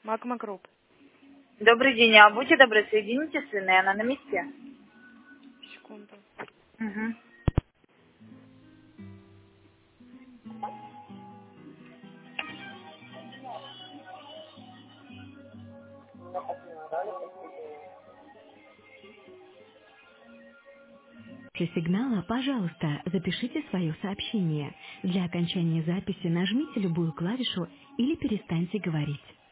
Магма Групп. Добрый день, а будьте добры, соедините с Инной, она на месте. Секунду. Угу. После сигнала, пожалуйста, запишите свое сообщение. Для окончания записи нажмите любую клавишу или перестаньте говорить.